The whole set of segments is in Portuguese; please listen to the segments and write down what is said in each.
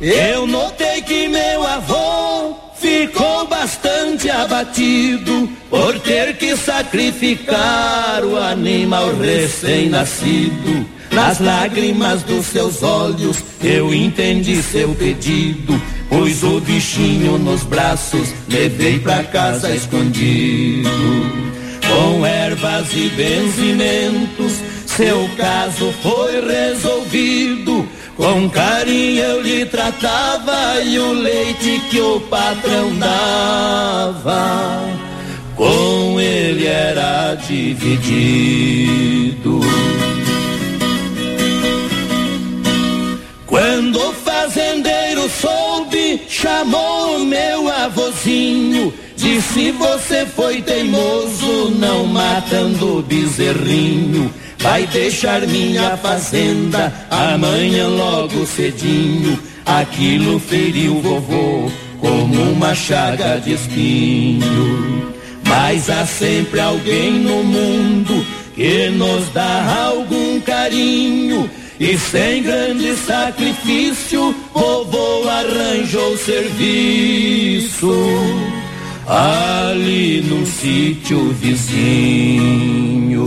Eu notei que meu avô ficou bastante abatido por ter que sacrificar o animal recém-nascido. Nas lágrimas dos seus olhos eu entendi seu pedido. Pus o bichinho nos braços, levei pra casa escondido. Com ervas e benzimentos, seu caso foi resolvido. Com carinho eu lhe tratava e o leite que o patrão dava, com ele era dividido. Quando o fazendeiro soube, chamou o meu avôzinho. Disse: você foi teimoso, não matando o bezerrinho. Vai deixar minha fazenda amanhã logo cedinho. Aquilo feriu o vovô como uma chaga de espinho. Mas há sempre alguém no mundo que nos dá algum carinho. E sem grande sacrifício, vovô arranjou serviço ali no sítio vizinho.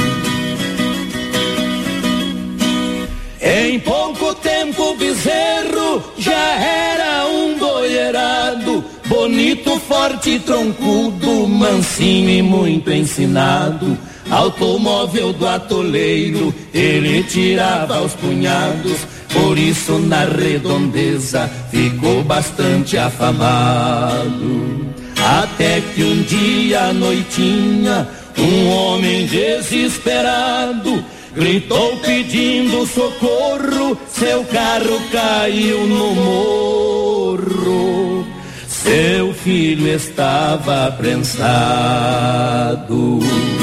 Em pouco tempo o bezerro já era um boiarado, bonito, forte, troncudo, mansinho e muito ensinado. Automóvel do atoleiro ele tirava aos punhados, por isso na redondeza ficou bastante afamado. Até que um dia à noitinha um homem desesperado gritou pedindo socorro, seu carro caiu no morro, seu filho estava prensado.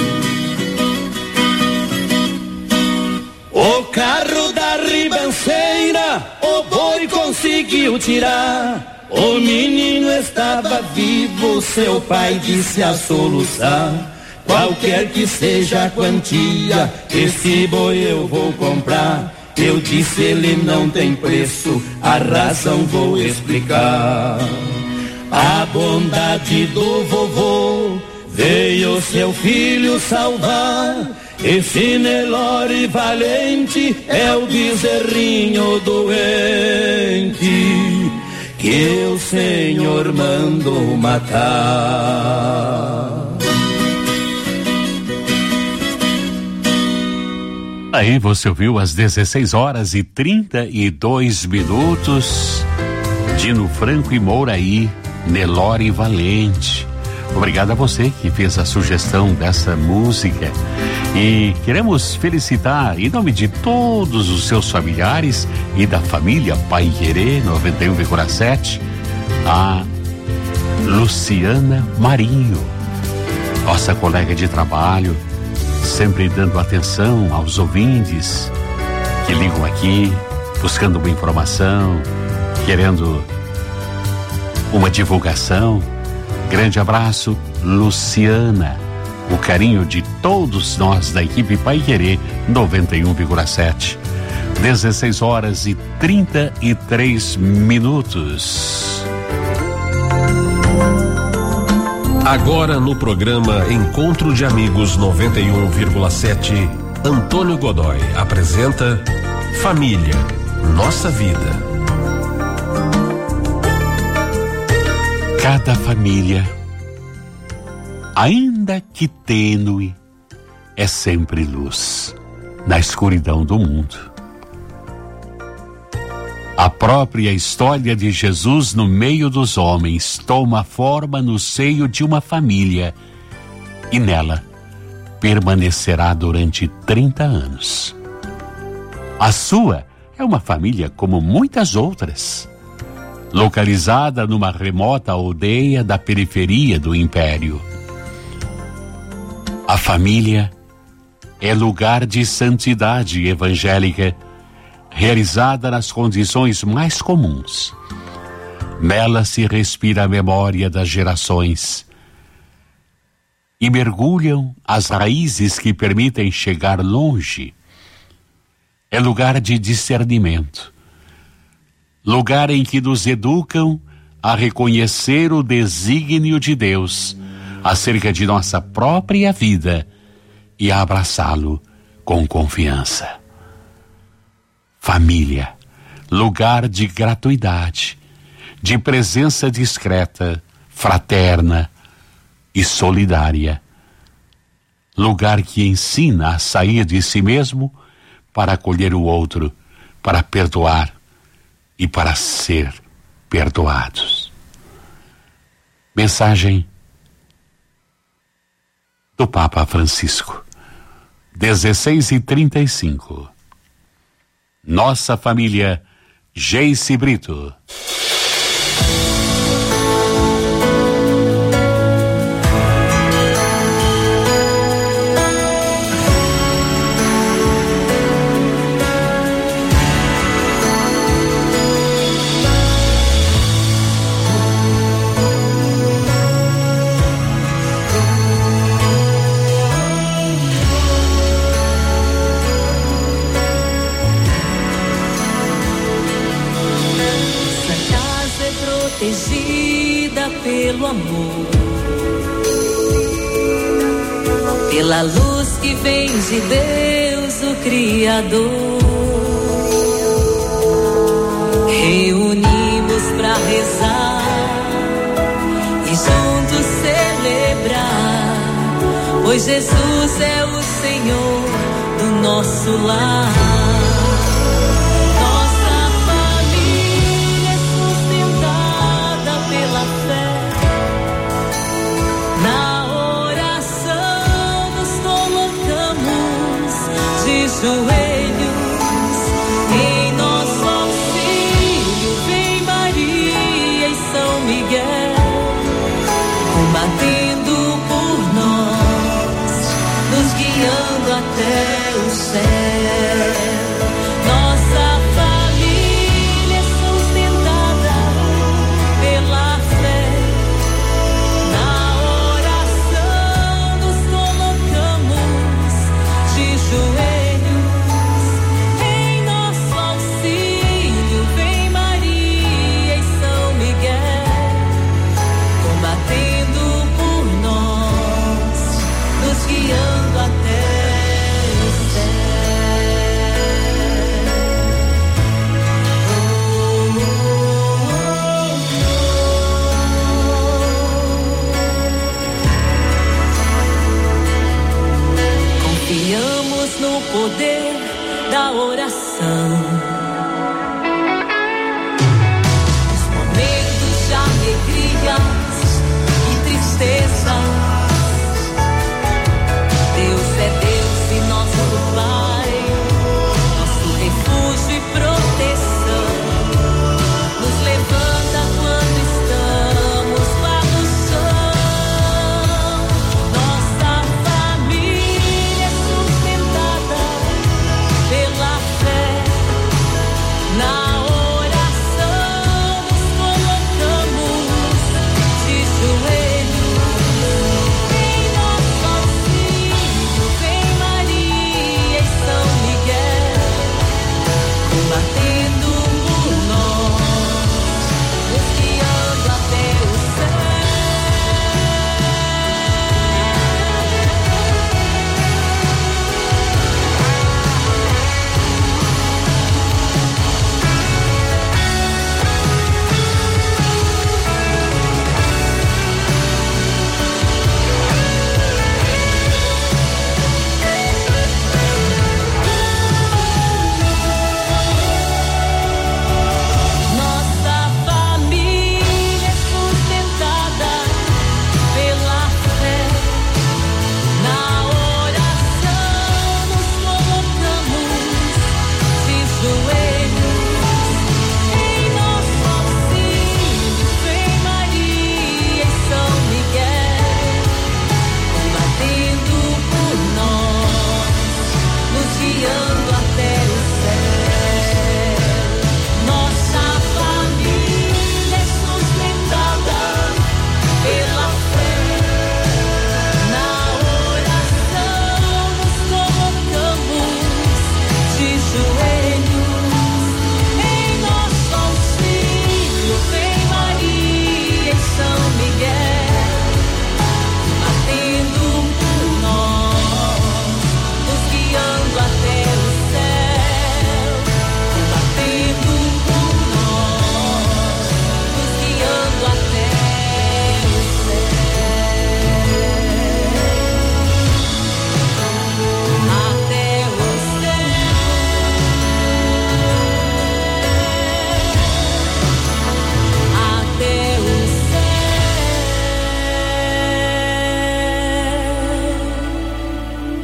O carro da ribanceira o boi conseguiu tirar. O menino estava vivo, seu pai disse a soluçar: qualquer que seja a quantia, esse boi eu vou comprar. Eu disse: ele não tem preço, a razão vou explicar. A bondade do vovô veio seu filho salvar. Esse Nelore valente é o bezerrinho doente que o Senhor mandou matar. Aí você ouviu às 16h32, Dino Franco e Mouraí, Nelore Valente. Obrigado a você que fez a sugestão dessa música. E queremos felicitar, em nome de todos os seus familiares e da família Paiquerê 91,7, a Luciana Marinho, nossa colega de trabalho, sempre dando atenção aos ouvintes que ligam aqui, buscando uma informação, querendo uma divulgação. Grande abraço, Luciana. O carinho de todos nós da equipe Paiquerê 91,7. 16h33. Agora no programa Encontro de Amigos 91,7, Antônio Godoy apresenta Família, Nossa Vida. Cada família, ainda que tênue, é sempre luz na escuridão do mundo. A própria história de Jesus no meio dos homens toma forma no seio de uma família e nela permanecerá durante 30 anos. A sua é uma família como muitas outras, localizada numa remota aldeia da periferia do Império. A família é lugar de santidade evangélica, realizada nas condições mais comuns. Nela se respira a memória das gerações e mergulham as raízes que permitem chegar longe. É lugar de discernimento, lugar em que nos educam a reconhecer o desígnio de Deus acerca de nossa própria vida e a abraçá-lo com confiança. Família, lugar de gratuidade, de presença discreta, fraterna e solidária. Lugar que ensina a sair de si mesmo para acolher o outro, para perdoar e para ser perdoados. Mensagem do Papa Francisco, 16:35. Nossa família, Geice Brito. Protegida pelo amor, pela luz que vem de Deus, o Criador. Reunimos pra rezar e juntos celebrar, pois Jesus é o Senhor do nosso lar. Joelhos em nosso auxílio, vem Maria e São Miguel, combatendo por nós, nos guiando até o céu.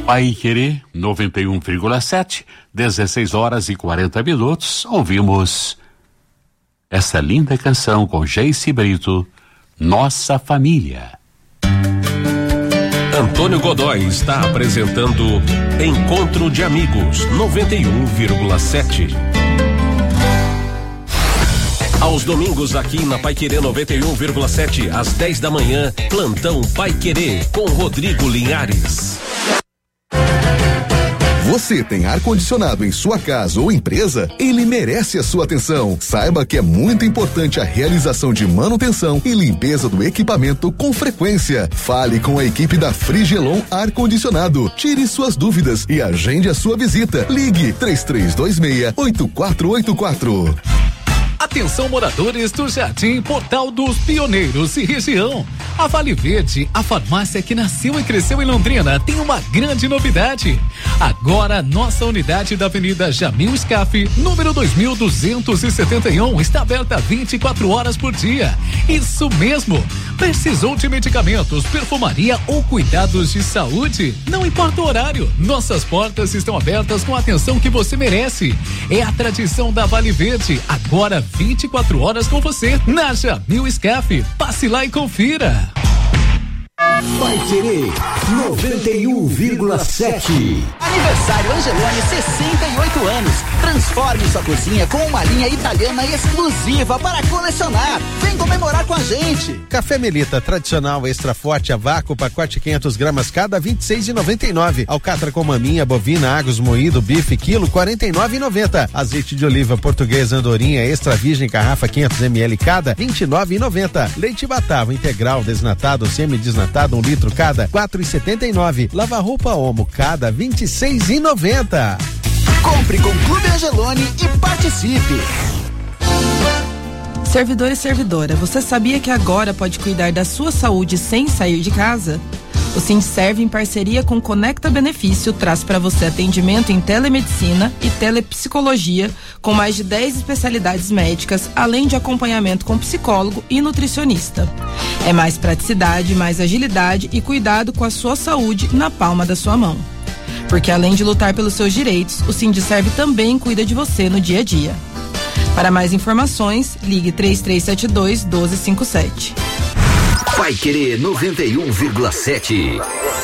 Paiquerê 91,7, 16 horas e 40 minutos. Ouvimos essa linda canção com Geice Brito, Nossa Família. Antônio Godoy está apresentando Encontro de Amigos 91,7. Aos domingos aqui na Paiquerê 91,7, às 10 da manhã, Plantão Paiquerê com Rodrigo Linhares. Você tem ar-condicionado em sua casa ou empresa? Ele merece a sua atenção. Saiba que é muito importante a realização de manutenção e limpeza do equipamento com frequência. Fale com a equipe da Frigelon Ar-Condicionado. Tire suas dúvidas e agende a sua visita. Ligue 3326-8484. Atenção, moradores do Jardim Portal dos Pioneiros e região. A Vale Verde, a farmácia que nasceu e cresceu em Londrina, tem uma grande novidade. Agora, nossa unidade da Avenida Jamil Scaff, número 2271, está aberta 24 horas por dia. Isso mesmo. Precisou de medicamentos, perfumaria ou cuidados de saúde? Não importa o horário, nossas portas estão abertas com a atenção que você merece. É a tradição da Vale Verde, agora 24 horas com você, na Jamil Scaff. Passe lá e confira. Paiquerê 91,7. Aniversário Angelone, 68 anos. Transforme sua cozinha com uma linha italiana exclusiva para colecionar. Vem comemorar com a gente. Café Melita tradicional extra forte a vácuo, pacote 500 gramas cada, 26,99. Alcatra com maminha, bovina, Agus moído, bife quilo, 49,90. Azeite de oliva português Andorinha extra virgem garrafa 500 ml cada, 29,90. Leite Batavo integral desnatado, semi-desnatado 1 litro cada, 4,79. Lava roupa Omo cada, 26,90. Compre com Clube Angelone e participe. Servidor e servidora, você sabia que agora pode cuidar da sua saúde sem sair de casa? O Sindserv, em parceria com Conecta Benefício, traz para você atendimento em telemedicina e telepsicologia, com mais de 10 especialidades médicas, além de acompanhamento com psicólogo e nutricionista. É mais praticidade, mais agilidade e cuidado com a sua saúde na palma da sua mão. Porque além de lutar pelos seus direitos, o Sindserv também cuida de você no dia a dia. Para mais informações, ligue 3372-1257. Paiquerê 91,7.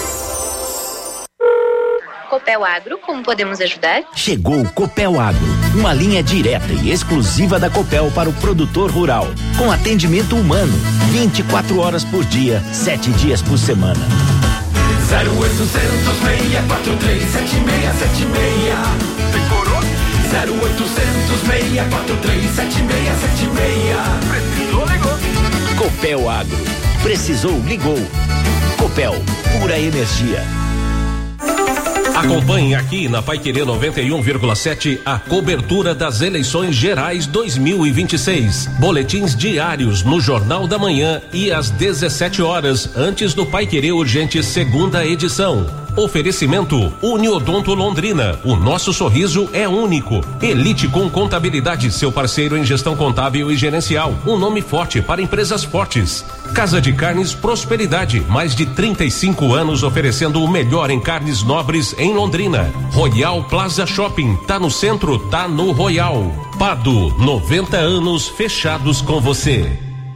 Copel Agro, como podemos ajudar? Chegou o Copel Agro, uma linha direta e exclusiva da Copel para o produtor rural, com atendimento humano, 24 horas por dia, 7 dias por semana. 0800 643 7676. Decorou? 0800 643 7676. Precisou, ligou. Copel Agro. Precisou, ligou. Copel, pura energia. Acompanhe aqui na Paiquerê 91,7 a cobertura das eleições gerais 2026. Boletins diários no Jornal da Manhã e às 17 horas, antes do Paiquerê Urgente segunda edição. Oferecimento Uniodonto Londrina. O nosso sorriso é único. Elite com Contabilidade, seu parceiro em gestão contábil e gerencial. Um nome forte para empresas fortes. Casa de Carnes Prosperidade. Mais de 35 anos oferecendo o melhor em carnes nobres em Londrina. Royal Plaza Shopping. Tá no centro, tá no Royal. Pado, 90 anos fechados com você.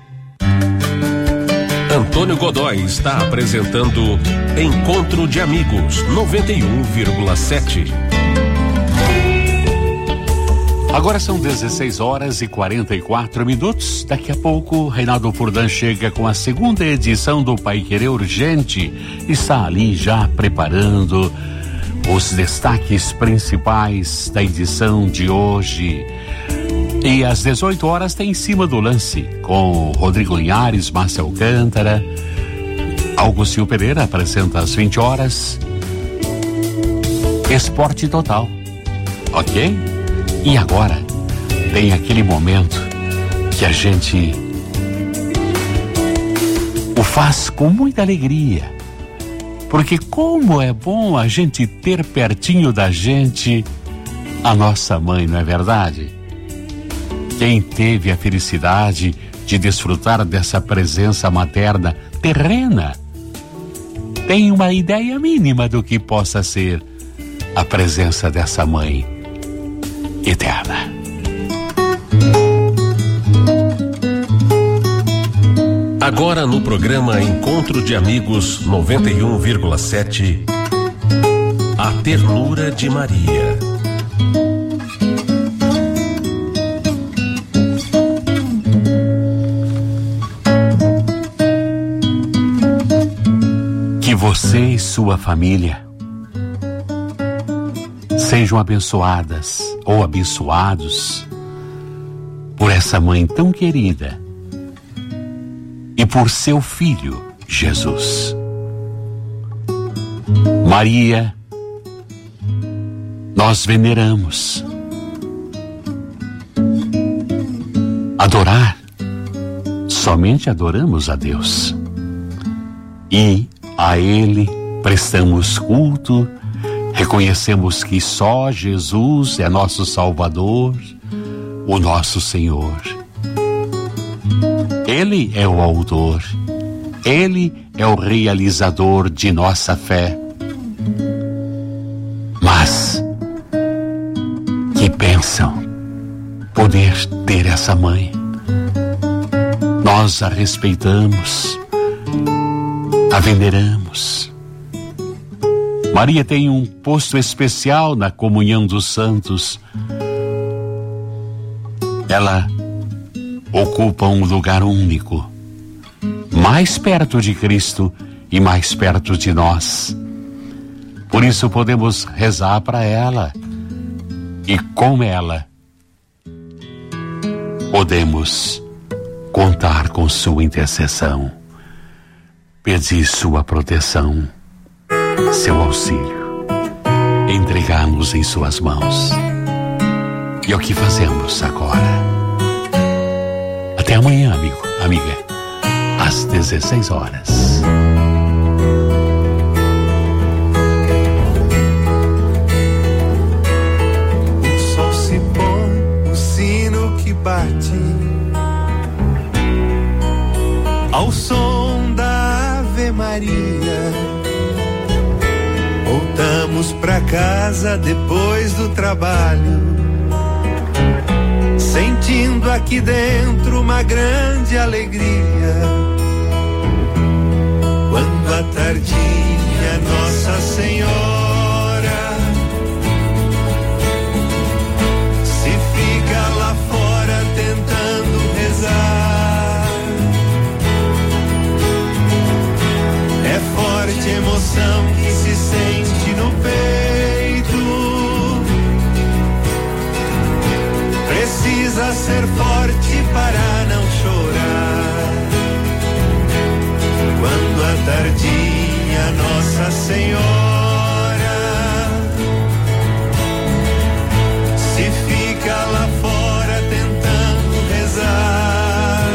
Antônio Godoy está apresentando Encontro de Amigos 91,7. Agora são 16 horas e 44 minutos. Daqui a pouco, Reinaldo Furlan chega com a segunda edição do Paiquerê Urgente. Está ali já preparando os destaques principais da edição de hoje. E às 18 horas tem Em Cima do Lance, com Rodrigo Linhares, Márcia Alcântara. Augustinho Pereira apresenta às 20 horas. Esporte Total. Ok? E agora tem aquele momento que a gente o faz com muita alegria. Porque como é bom a gente ter pertinho da gente a nossa mãe, não é verdade? Quem teve a felicidade de desfrutar dessa presença materna terrena tem uma ideia mínima do que possa ser a presença dessa mãe eterna. Agora no programa Encontro de Amigos 91,7, a ternura de Maria. Que você e sua família sejam abençoadas ou abençoados por essa mãe tão querida e por seu filho Jesus. Maria, nós veneramos. Adorar, somente adoramos a Deus. E a Ele prestamos culto, reconhecemos que só Jesus é nosso Salvador, o nosso Senhor. Ele é o autor, Ele é o realizador de nossa fé. Mas que bênção poder ter essa mãe. Nós a respeitamos, a veneramos. Maria tem um posto especial na comunhão dos santos. Ela ocupa um lugar único, mais perto de Cristo e mais perto de nós. Por isso podemos rezar para ela e com ela podemos contar com sua intercessão, pedir sua proteção, seu auxílio, entregar-nos em suas mãos. E é o que fazemos agora. Até amanhã, amigo, amiga, às 16 horas. O sol se põe, o sino que bate ao som da Ave Maria. Voltamos pra casa depois do trabalho, sentindo aqui dentro uma grande alegria. Quando à tardinha Nossa Senhora se fica lá fora tentando rezar, é forte emoção que se sente no peito. Precisa ser forte para não chorar. Quando à tardinha Nossa Senhora se fica lá fora tentando rezar,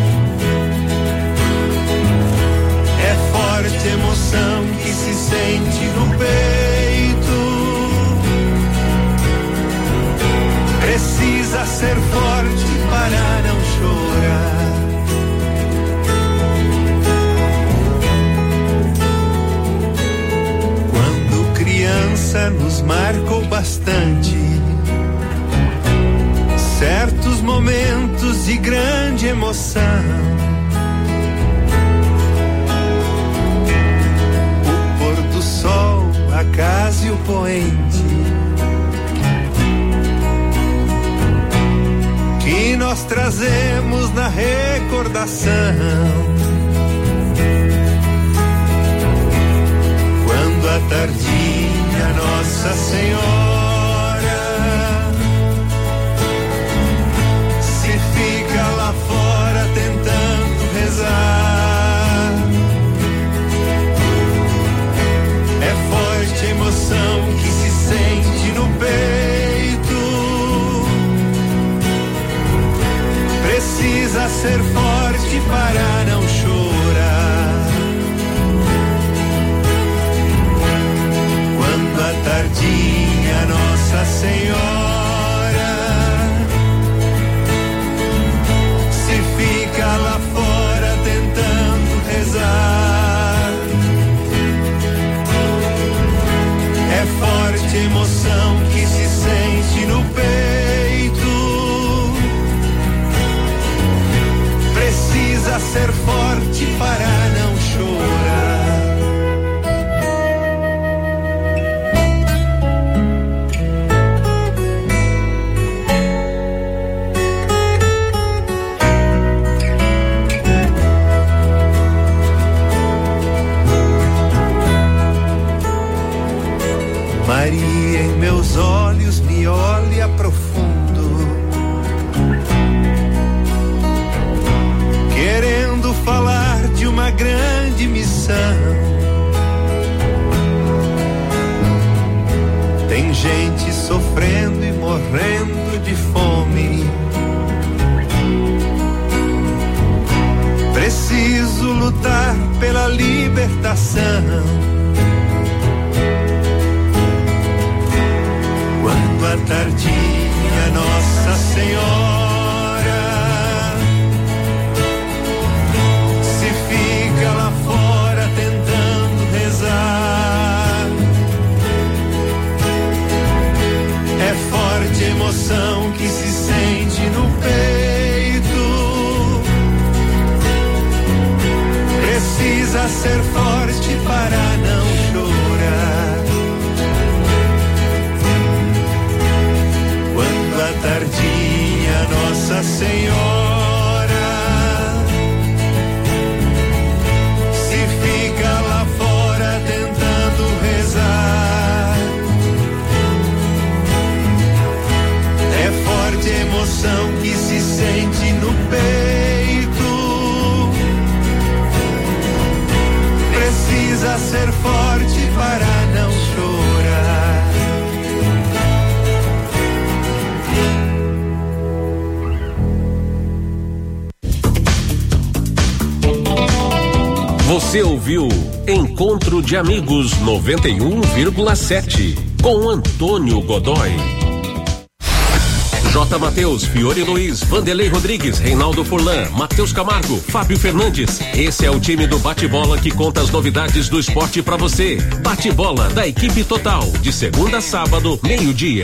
é forte emoção que se sente no peito. Precisa ser forte para não chorar. Quando criança nos marcou bastante certos momentos de grande emoção. O pôr do sol, a casa e o poente que nós trazemos na recordação. Quando à tardinha Nossa Senhora se fica lá fora tentando rezar, é forte a emoção que se sente no peito. Precisa ser forte para não chorar. Quando à tardinha Nossa Senhora se fica lá fora tentando rezar, lutar pela libertação. Quando a tardinha Nossa Senhora se fica lá fora tentando rezar, é forte a emoção que se sente no peito. Precisa ser forte para não chorar. Quando a tardinha Nossa Senhora se fica lá fora tentando rezar, é forte a emoção que se sente no peito. Precisa ser forte para não chorar. Você ouviu Encontro de Amigos 91,7 com Antônio Godoy. J. Mateus, Fiore Luiz, Vanderlei Rodrigues, Reinaldo Furlan, Matheus Camargo, Fábio Fernandes. Esse é o time do Bate-Bola que conta as novidades do esporte pra você. Bate-Bola da equipe total, de segunda a sábado, meio-dia.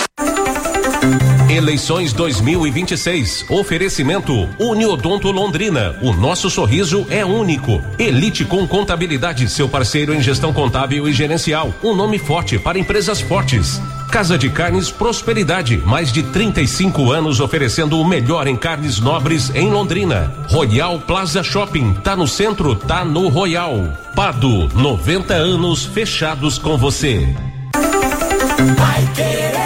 Eleições 2026. Oferecimento Uniodonto Londrina. O nosso sorriso é único. Elite com Contabilidade, seu parceiro em gestão contábil e gerencial. Um nome forte para empresas fortes. Casa de Carnes Prosperidade, mais de 35 anos oferecendo o melhor em carnes nobres em Londrina. Royal Plaza Shopping, tá no centro, tá no Royal. Pado, 90 anos fechados com você. Vai querer.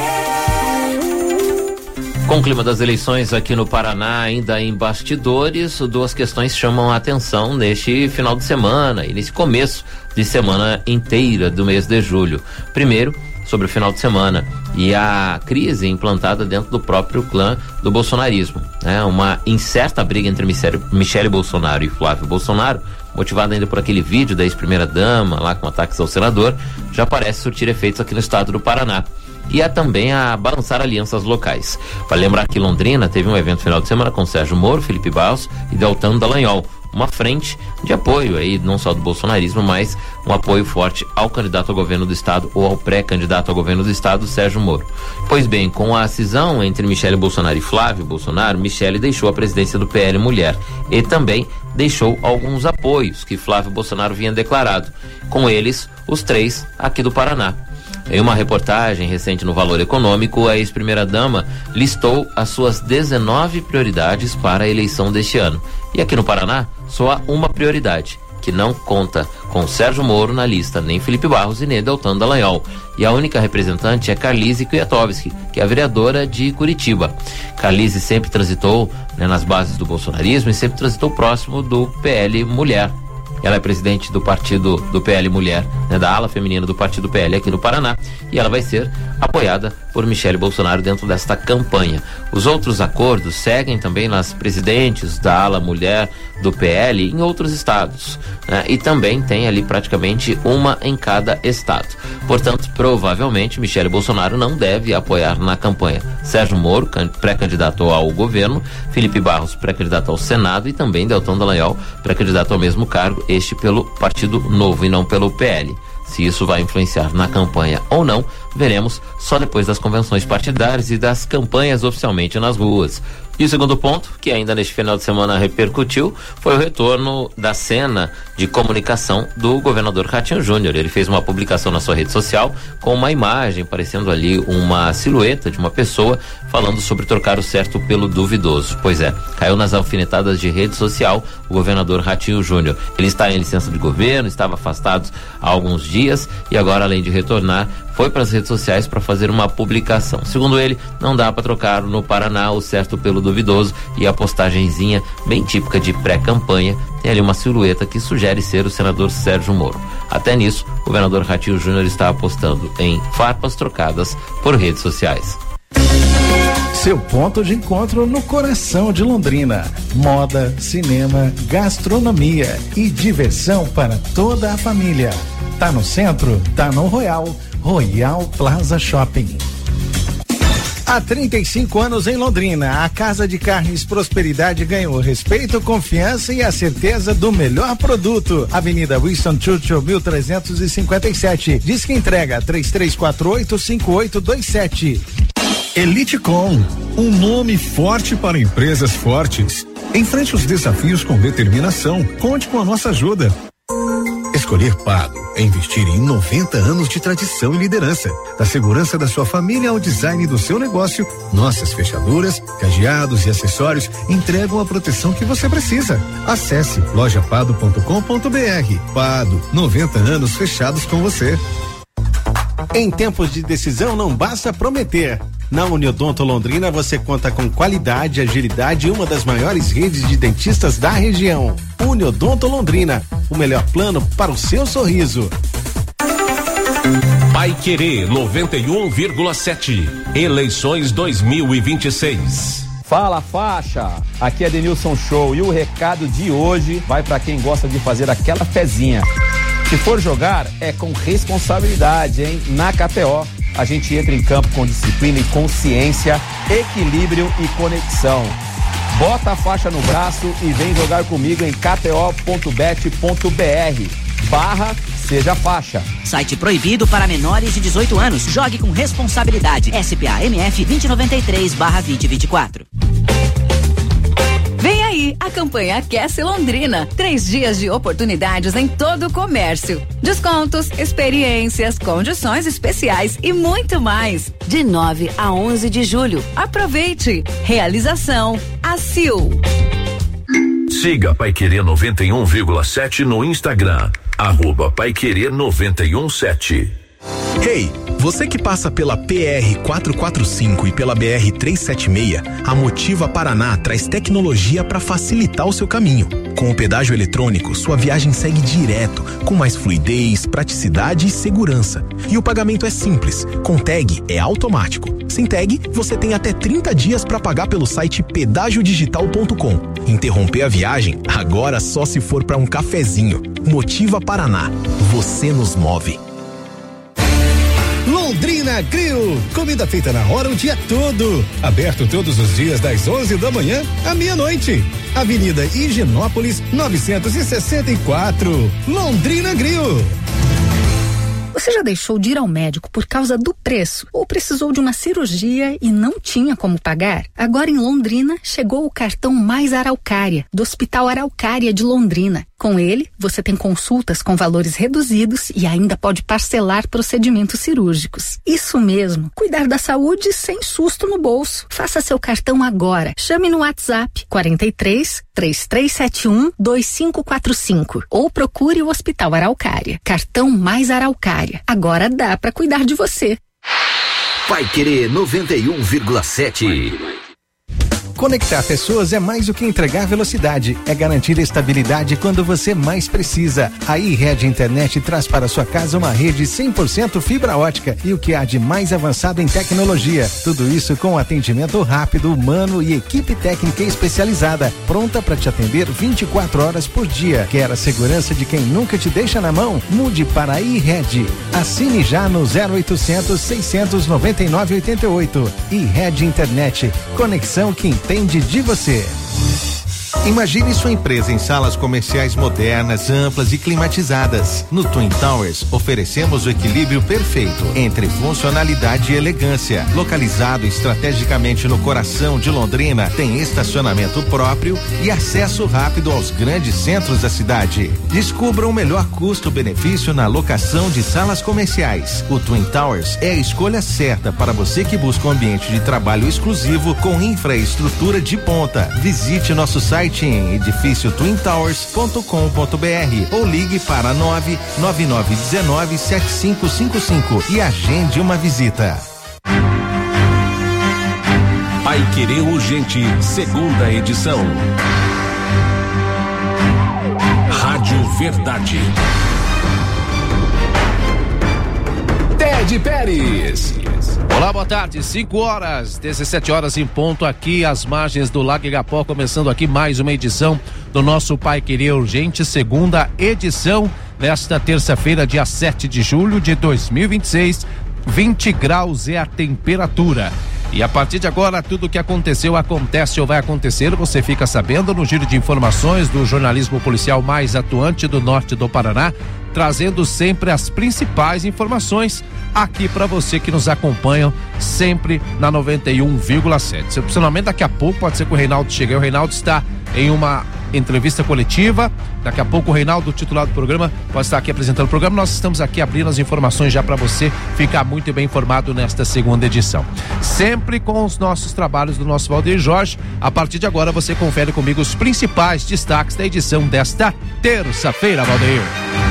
Com o clima das eleições aqui no Paraná, ainda em bastidores, duas questões chamam a atenção neste final de semana e nesse começo de semana inteira do mês de julho. Primeiro, sobre o final de semana e a crise implantada dentro do próprio clã do bolsonarismo, né? Uma incerta briga entre Michele Bolsonaro e Flávio Bolsonaro, motivada ainda por aquele vídeo da ex-primeira-dama lá com ataques ao senador, já parece surtir efeitos aqui no estado do Paraná. E há também a balançar alianças locais. Vale lembrar que Londrina teve um evento final de semana com Sérgio Moro, Felipe Barros e Deltan Dallagnol. Uma frente de apoio aí, não só do bolsonarismo, mas um apoio forte ao candidato ao governo do estado ou ao pré-candidato ao governo do estado, Sérgio Moro. Pois bem, com a cisão entre Michele Bolsonaro e Flávio Bolsonaro, Michele deixou a presidência do PL Mulher e também deixou alguns apoios que Flávio Bolsonaro vinha declarado. Com eles, os três aqui do Paraná. Em uma reportagem recente no Valor Econômico, a ex-primeira-dama listou as suas 19 prioridades para a eleição deste ano. E aqui no Paraná, só há uma prioridade, que não conta com Sérgio Moro na lista, nem Felipe Barros e nem Deltan Dallagnol. E a única representante é Carlise Kwiatkowski, que é a vereadora de Curitiba. Carlise sempre transitou, né, nas bases do bolsonarismo e sempre transitou próximo do PL Mulher. Ela é presidente do partido do PL Mulher, né, da ala feminina do partido PL aqui no Paraná, e ela vai ser apoiada por Michele Bolsonaro dentro desta campanha. Os outros acordos seguem também nas presidentes da ala mulher do PL em outros estados, né, e também tem ali praticamente uma em cada estado. Portanto, provavelmente Michele Bolsonaro não deve apoiar na campanha Sérgio Moro, pré-candidato ao governo, Felipe Barros, pré-candidato ao Senado, e também Deltan Dallagnol, pré-candidato ao mesmo cargo, este pelo Partido Novo e não pelo PL. Se isso vai influenciar na campanha ou não, veremos só depois das convenções partidárias e das campanhas oficialmente nas ruas. E o segundo ponto, que ainda neste final de semana repercutiu, foi o retorno da cena de comunicação do governador Ratinho Júnior. Ele fez uma publicação na sua rede social com uma imagem parecendo ali uma silhueta de uma pessoa falando sobre trocar o certo pelo duvidoso. Pois é, caiu nas alfinetadas de rede social o governador Ratinho Júnior. Ele está em licença de governo, estava afastado há alguns dias e agora, além de retornar, foi para as redes sociais para fazer uma publicação. Segundo ele, não dá para trocar no Paraná o certo pelo duvidoso, e a postagenzinha, bem típica de pré-campanha, tem ali uma silhueta que sugere ser o senador Sérgio Moro. Até nisso, o governador Ratinho Júnior está apostando em farpas trocadas por redes sociais. Seu ponto de encontro no coração de Londrina. Moda, cinema, gastronomia e diversão para toda a família. Tá no centro? Tá no Royal Plaza Shopping. Há 35 anos em Londrina, a Casa de Carnes Prosperidade ganhou respeito, confiança e a certeza do melhor produto. Avenida Winston Churchill, 1357. Diz que entrega 3348-5827. Elitecom, um nome forte para empresas fortes. Enfrente os desafios com determinação. Conte com a nossa ajuda. Escolher Pago é investir em 90 anos de tradição e liderança. Da segurança da sua família ao design do seu negócio, nossas fechaduras, cadeados e acessórios entregam a proteção que você precisa. Acesse lojapado.com.br. Pado, 90 anos fechados com você. Em tempos de decisão não basta prometer. Na Uniodonto Londrina você conta com qualidade, agilidade e uma das maiores redes de dentistas da região. Uniodonto Londrina, o melhor plano para o seu sorriso. Paiquerê 91,7. Eleições 2026. Fala faixa, aqui é Denilson Show e o recado de hoje vai para quem gosta de fazer aquela fezinha. Se for jogar, é com responsabilidade, hein? Na KTO, a gente entra em campo com disciplina e consciência, equilíbrio e conexão. Bota a faixa no braço e vem jogar comigo em kto.bet.br/seja faixa. Site proibido para menores de 18 anos. Jogue com responsabilidade. SPA MF 2093/2024. Vem aí a campanha Aquece Londrina. 3 dias de oportunidades em todo o comércio. Descontos, experiências, condições especiais e muito mais. De 9 a 11 de julho. Aproveite. Realização ACIL. Siga Paiquerê 91,7 no Instagram. @Paiquerê 917. Hey, você que passa pela PR 445 e pela BR 376, a Motiva Paraná traz tecnologia para facilitar o seu caminho. Com o pedágio eletrônico, sua viagem segue direto, com mais fluidez, praticidade e segurança. E o pagamento é simples, com tag é automático. Sem tag, você tem até 30 dias para pagar pelo site pedagiodigital.com. Interromper a viagem, agora só se for para um cafezinho. Motiva Paraná, você nos move. Londrina Grill, comida feita na hora o dia todo. Aberto todos os dias das 11 da manhã à meia-noite. Avenida Higienópolis 964. Londrina Grill. Você já deixou de ir ao médico por causa do preço ou precisou de uma cirurgia e não tinha como pagar? Agora em Londrina chegou o cartão Mais Araucária, do Hospital Araucária de Londrina. Com ele, você tem consultas com valores reduzidos e ainda pode parcelar procedimentos cirúrgicos. Isso mesmo, cuidar da saúde sem susto no bolso. Faça seu cartão agora. Chame no WhatsApp 43 3371 2545 ou procure o Hospital Araucária. Cartão Mais Araucária. Agora dá para cuidar de você. Paiquerê 91,7. Conectar pessoas é mais do que entregar velocidade, é garantir estabilidade quando você mais precisa. A iRede Internet traz para sua casa uma rede 100% fibra ótica e o que há de mais avançado em tecnologia. Tudo isso com atendimento rápido, humano e equipe técnica especializada, pronta para te atender 24 horas por dia. Quer a segurança de quem nunca te deixa na mão? Mude para a iRede. Assine já no 0800 699 88. iRede Internet. Conexão que entende de você. Imagine sua empresa em salas comerciais modernas, amplas e climatizadas. No Twin Towers, oferecemos o equilíbrio perfeito entre funcionalidade e elegância. Localizado estrategicamente no coração de Londrina, tem estacionamento próprio e acesso rápido aos grandes centros da cidade. Descubra o melhor custo-benefício na locação de salas comerciais. O Twin Towers é a escolha certa para você que busca um ambiente de trabalho exclusivo com infraestrutura de ponta. Visite nosso site em edifício twintowers.com.br ou ligue para 99919-7555 e agende uma visita. Paiquerê Urgente, segunda edição. Rádio Verdade. Ted Pérez. Olá, boa tarde, 5h, 17h em ponto aqui, às margens do Lago Igapó, começando aqui mais uma edição do nosso Pai Querer Urgente, segunda edição, nesta terça-feira, dia 7 de julho de 2026, 20 graus é a temperatura. E a partir de agora, tudo o que aconteceu, acontece ou vai acontecer, você fica sabendo no giro de informações do jornalismo policial mais atuante do norte do Paraná, trazendo sempre as principais informações aqui para você que nos acompanha sempre na 91,7. Excepcionalmente, daqui a pouco pode ser que o Reinaldo chegue. O Reinaldo está em uma entrevista coletiva. Daqui a pouco o Reinaldo, titular do programa, pode estar aqui apresentando o programa. Nós estamos aqui abrindo as informações já para você ficar muito bem informado nesta segunda edição. Sempre com os nossos trabalhos do nosso Valdeir Jorge. A partir de agora você confere comigo os principais destaques da edição desta terça-feira, Valdeir.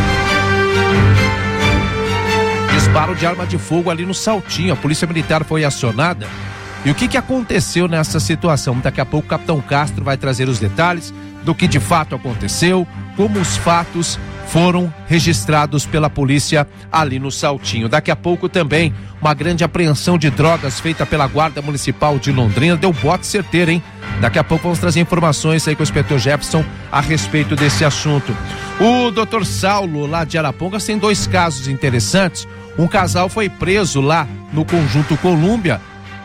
Disparo de arma de fogo ali no Saltinho. A Polícia Militar foi acionada. E o que aconteceu nessa situação? Daqui a pouco o Capitão Castro vai trazer os detalhes do que de fato aconteceu, como os fatos foram registrados pela polícia ali no Saltinho. Daqui a pouco também uma grande apreensão de drogas feita pela Guarda Municipal de Londrina. Deu bote certeiro, hein? Daqui a pouco vamos trazer informações aí com o inspetor Jefferson a respeito desse assunto. O Dr. Saulo, lá de Arapongas, tem 2 casos interessantes. Um casal foi preso lá no Conjunto Colômbia,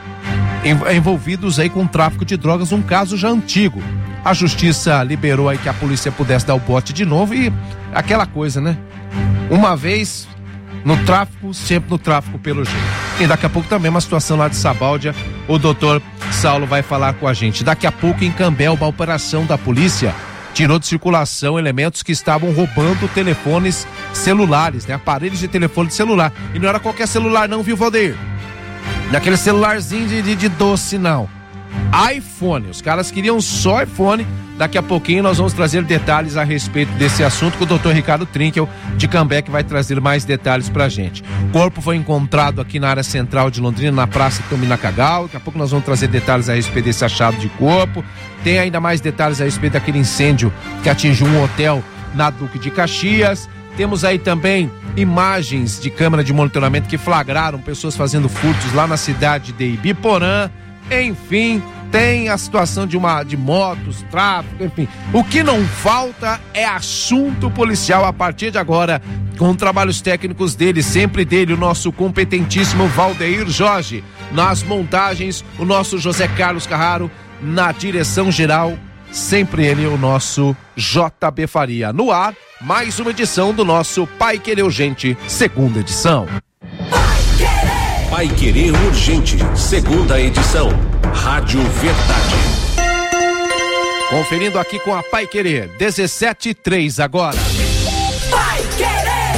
envolvidos aí com tráfico de drogas, um caso já antigo. A justiça liberou aí que a polícia pudesse dar o bote de novo e aquela coisa, né? Uma vez no tráfico, sempre no tráfico pelo jeito. E daqui a pouco também uma situação lá de Sabáudia, o doutor Saulo vai falar com a gente. Daqui a pouco em Cambé, uma operação da polícia tirou de circulação elementos que estavam roubando telefones celulares, né? Aparelhos de telefone celular. E não era qualquer celular não, viu, Valdeir? Naquele celularzinho de doce, não. iPhone, os caras queriam só iPhone. Daqui a pouquinho nós vamos trazer detalhes a respeito desse assunto com o Dr. Ricardo Trinkel de Cambé, que vai trazer mais detalhes pra gente. O corpo foi encontrado aqui na área central de Londrina, na Praça Tominacagal. Daqui a pouco nós vamos trazer detalhes a respeito desse achado de corpo. Tem ainda mais detalhes a respeito daquele incêndio que atingiu um hotel na Duque de Caxias. Temos aí também imagens de câmera de monitoramento que flagraram pessoas fazendo furtos lá na cidade de Ibiporã. Enfim, tem a situação de motos, tráfico, enfim. O que não falta é assunto policial a partir de agora, com trabalhos técnicos dele, sempre dele, o nosso competentíssimo Valdeir Jorge. Nas montagens, o nosso José Carlos Carraro. Na direção geral, sempre ele, o nosso JB Faria. No ar, mais uma edição do nosso Pai Querer Urgente, segunda edição. Pai Querer Urgente, segunda edição. Rádio Verdade. Conferindo aqui com a Pai Querer, 17:03 agora. Pai Querer.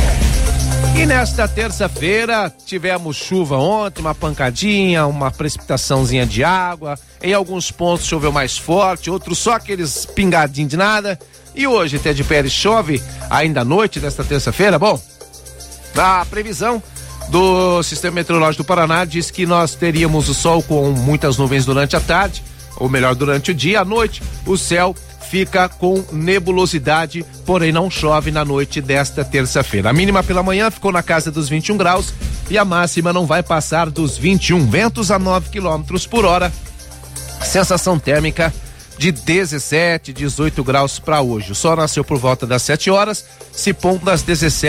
E nesta terça-feira tivemos chuva ontem, uma pancadinha, uma precipitaçãozinha de água. Em alguns pontos choveu mais forte, outros só aqueles pingadinhos de nada. E hoje, Ted Pérez, chove ainda à noite desta terça-feira. Bom, a previsão do Sistema Meteorológico do Paraná diz que nós teríamos o sol com muitas nuvens durante a tarde, ou melhor, durante o dia. À noite, o céu fica com nebulosidade, porém não chove na noite desta terça-feira. A mínima pela manhã ficou na casa dos 21 graus e a máxima não vai passar dos 21. Ventos a 9 quilômetros por hora. Sensação térmica de 17, 18 graus para hoje. O sol nasceu por volta das 7 horas, se pondo às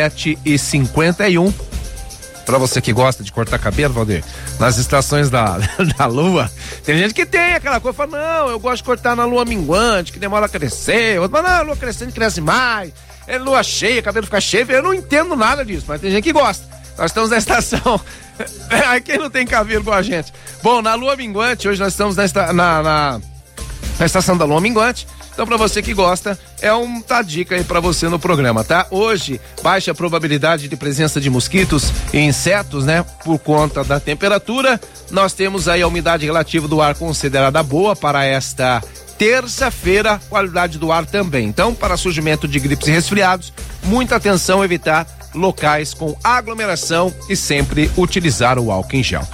17h51. Pra você que gosta de cortar cabelo, Valdir, nas estações da lua, tem gente que tem aquela coisa, fala, não, eu gosto de cortar na lua minguante, que demora a crescer. Outro fala, não, a lua crescente cresce mais, é lua cheia, cabelo fica cheio. Eu não entendo nada disso, mas tem gente que gosta. Nós estamos na estação, quem não tem cabelo igual a gente? Bom, na lua minguante, hoje nós estamos na estação da lua minguante. Então, pra você que gosta, tá dica aí pra você no programa, tá? Hoje, baixa a probabilidade de presença de mosquitos e insetos, né? Por conta da temperatura. Nós temos aí a umidade relativa do ar considerada boa para esta terça-feira, qualidade do ar também. Então, para surgimento de gripes e resfriados, muita atenção, evitar locais com aglomeração e sempre utilizar o álcool em gel.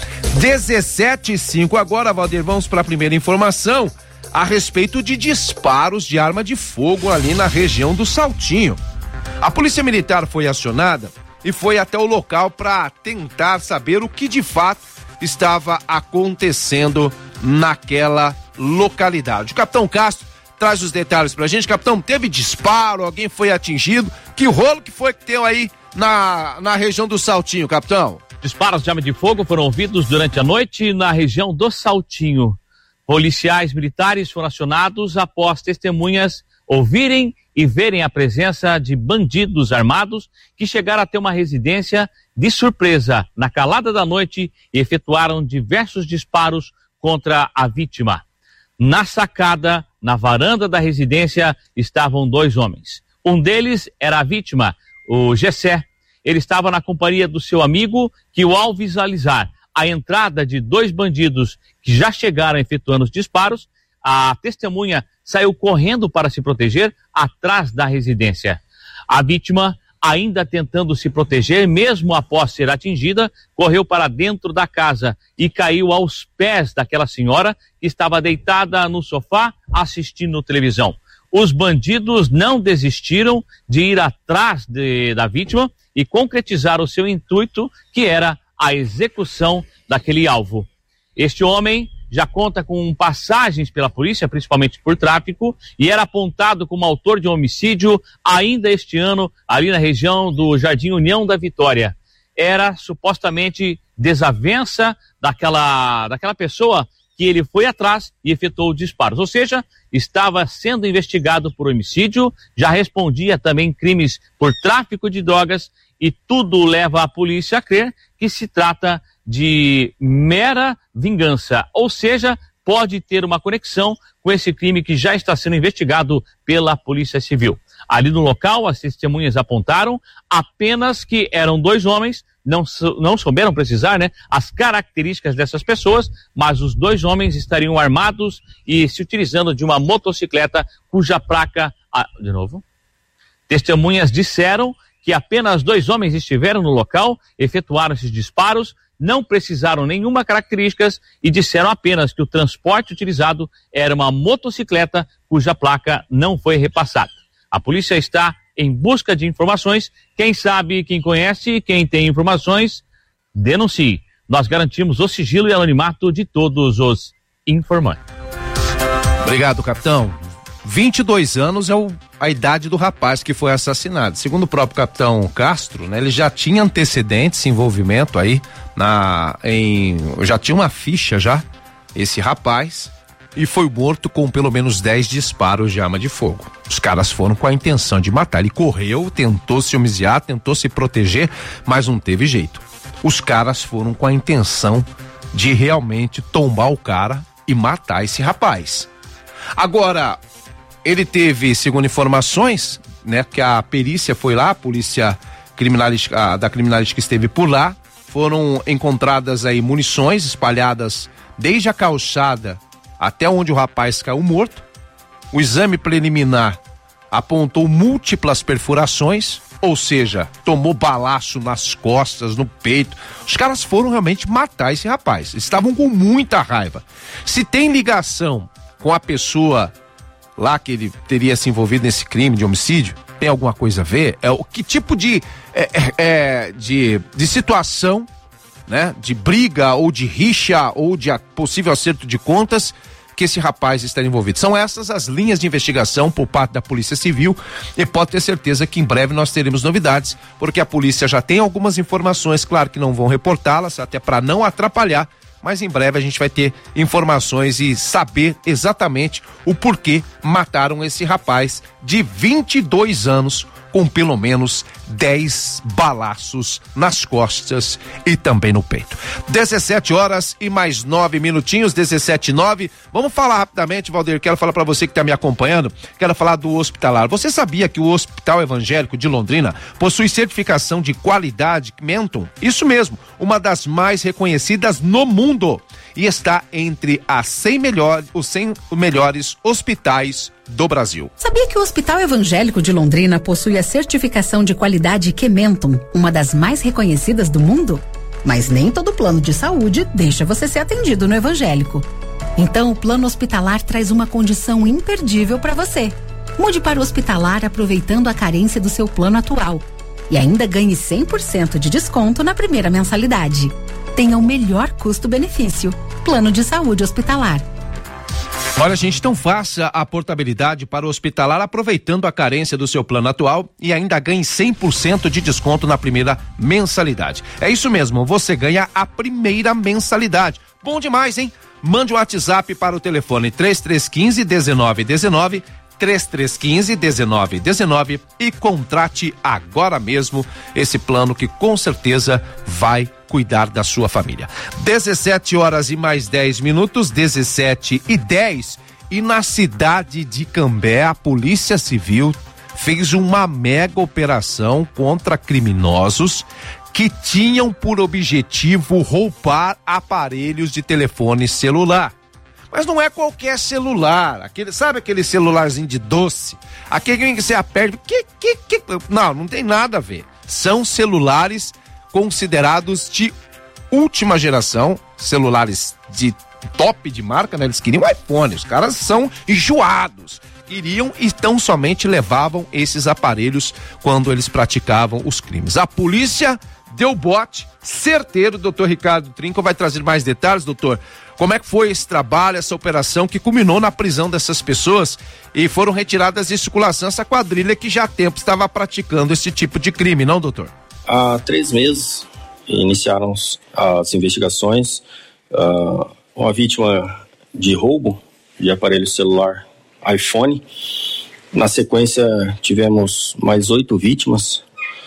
17:05 agora, Valdir, vamos para a primeira informação a respeito de disparos de arma de fogo ali na região do Saltinho. A Polícia Militar foi acionada e foi até o local para tentar saber o que de fato estava acontecendo naquela localidade. O capitão Castro traz os detalhes pra gente. Capitão, teve disparo, alguém foi atingido? Que rolo que foi que deu aí na região do Saltinho, capitão? Disparos de arma de fogo foram ouvidos durante a noite na região do Saltinho. Policiais militares foram acionados após testemunhas ouvirem e verem a presença de bandidos armados que chegaram até uma residência de surpresa na calada da noite e efetuaram diversos disparos contra a vítima. Na sacada, na varanda da residência, estavam 2 homens. Um deles era a vítima, o Gessé. Ele estava na companhia do seu amigo que, ao visualizar a entrada de 2 bandidos que já chegaram efetuando os disparos, a testemunha saiu correndo para se proteger atrás da residência. A vítima, ainda tentando se proteger, mesmo após ser atingida, correu para dentro da casa e caiu aos pés daquela senhora que estava deitada no sofá assistindo televisão. Os bandidos não desistiram de ir atrás da vítima e concretizar o seu intuito, que era a execução daquele alvo. Este homem já conta com passagens pela polícia, principalmente por tráfico, e era apontado como autor de um homicídio ainda este ano, ali na região do Jardim União da Vitória. Era supostamente desavença daquela pessoa que ele foi atrás e efetuou disparos. Ou seja, estava sendo investigado por homicídio, já respondia também crimes por tráfico de drogas, e tudo leva a polícia a crer que se trata de mera vingança, ou seja, pode ter uma conexão com esse crime que já está sendo investigado pela Polícia Civil. Ali no local, as testemunhas apontaram apenas que eram 2 homens, não souberam precisar, as características dessas pessoas, mas os 2 homens estariam armados e se utilizando de uma motocicleta cuja placa... Testemunhas disseram que apenas 2 homens estiveram no local, efetuaram esses disparos, não precisaram nenhuma características e disseram apenas que o transporte utilizado era uma motocicleta cuja placa não foi repassada. A polícia está em busca de informações. Quem sabe, quem conhece, quem tem informações, denuncie. Nós garantimos o sigilo e anonimato de todos os informantes. Obrigado, capitão. 22 anos é a idade do rapaz que foi assassinado. Segundo o próprio capitão Castro, ele já tinha antecedentes, envolvimento aí já tinha uma ficha já, esse rapaz, e foi morto com pelo menos 10 disparos de arma de fogo. Os caras foram com a intenção de matar. Ele correu, tentou se homiziar, tentou se proteger, mas não teve jeito. Os caras foram com a intenção de realmente tombar o cara e matar esse rapaz. Agora, ele teve, segundo informações, que a perícia foi lá, a polícia criminalística, da criminalística esteve por lá, foram encontradas aí munições espalhadas desde a calçada até onde o rapaz caiu morto. O exame preliminar apontou múltiplas perfurações, ou seja, tomou balaço nas costas, no peito. Os caras foram realmente matar esse rapaz. Eles estavam com muita raiva. Se tem ligação com a pessoa lá que ele teria se envolvido nesse crime de homicídio, tem alguma coisa a ver? Que tipo de situação, de briga ou de rixa ou de possível acerto de contas que esse rapaz está envolvido? São essas as linhas de investigação por parte da Polícia Civil, e pode ter certeza que em breve nós teremos novidades, porque a polícia já tem algumas informações, claro que não vão reportá-las, até para não atrapalhar, mas em breve a gente vai ter informações e saber exatamente o porquê mataram esse rapaz de 22 anos com pelo menos 10 balaços nas costas e também no peito. 17h e mais 9 minutinhos, 17:09. Vamos falar rapidamente, Valdir, quero falar para você que está me acompanhando, quero falar do hospitalar. Você sabia que o Hospital Evangélico de Londrina possui certificação de qualidade Menton? Isso mesmo, uma das mais reconhecidas no mundo, e está entre os 100 melhores hospitais do Brasil. Sabia que o Hospital Evangélico de Londrina possui a certificação de qualidade Menton, uma das mais reconhecidas do mundo? Mas nem todo plano de saúde deixa você ser atendido no evangélico. Então, o plano hospitalar traz uma condição imperdível para você. Mude para o hospitalar aproveitando a carência do seu plano atual e ainda ganhe 100% de desconto na primeira mensalidade. tenha o melhor custo-benefício. Plano de Saúde Hospitalar. Olha, gente, então faça a portabilidade para o hospitalar aproveitando a carência do seu plano atual e ainda ganhe 100% de desconto na primeira mensalidade. É isso mesmo, você ganha a primeira mensalidade. Bom demais, hein? Mande um WhatsApp para o telefone 3315-1919, 3315-1919 e contrate agora mesmo esse plano que com certeza vai cuidar da sua família. 17h10, 17h10, e na cidade de Cambé a Polícia Civil fez uma mega operação contra criminosos que tinham por objetivo roubar aparelhos de telefone celular. Mas não é qualquer celular, sabe aquele celularzinho de doce? Aquele que você aperta, não tem nada a ver. São celulares considerados de última geração, celulares de top de marca, né? Eles queriam iPhone, os caras são enjoados. Queriam e tão somente levavam esses aparelhos quando eles praticavam os crimes. A polícia deu bote certeiro. Doutor Ricardo Trinco vai trazer mais detalhes. Doutor, como é que foi esse trabalho, essa operação que culminou na prisão dessas pessoas e foram retiradas de circulação essa quadrilha que já há tempo estava praticando esse tipo de crime, não, doutor? Há 3 meses iniciaram as investigações. Uma vítima de roubo de aparelho celular iPhone. Na sequência tivemos mais 8 vítimas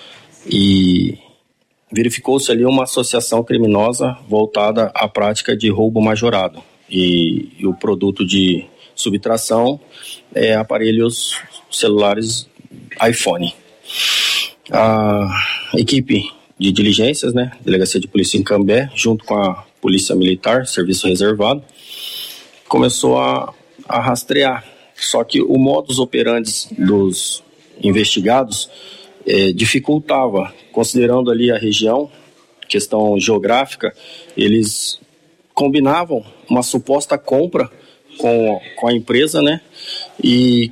e verificou-se ali uma associação criminosa voltada à prática de roubo majorado. E o produto de subtração é aparelhos celulares iPhone. A equipe de diligências, né, Delegacia de Polícia em Cambé, junto com a Polícia Militar, Serviço Reservado, começou a rastrear. Só que o modus operandi dos investigados dificultava, considerando ali a região, questão geográfica, eles combinavam uma suposta compra com a empresa, né? E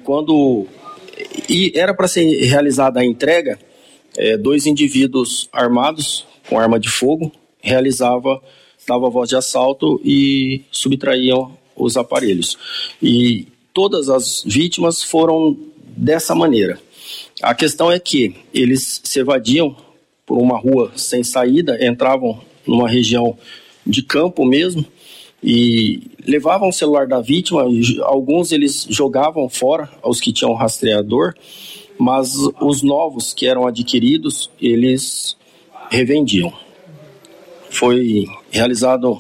era para ser realizada a entrega, 2 indivíduos armados com arma de fogo dava voz de assalto e subtraíam os aparelhos. E todas as vítimas foram dessa maneira. A questão é que eles se evadiam por uma rua sem saída, entravam numa região de campo mesmo e levavam o celular da vítima. Alguns eles jogavam fora, aos que tinham rastreador, mas os novos que eram adquiridos, eles revendiam. Foi realizado